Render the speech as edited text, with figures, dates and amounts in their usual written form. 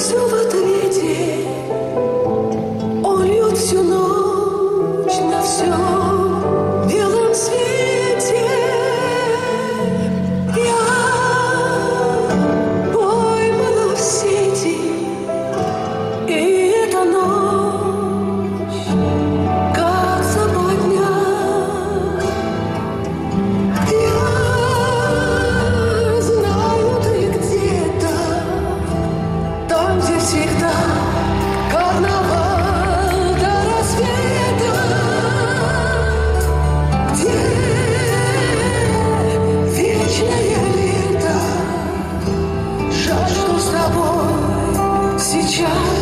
все в ответе. Он льет всю ночь на все белом свете. Я поймана в сети, и эта ночь как западня. Я знаю, ты где-то там, где всегда карнавал до рассвета, где вечное лето. Жаль, что с тобой сейчас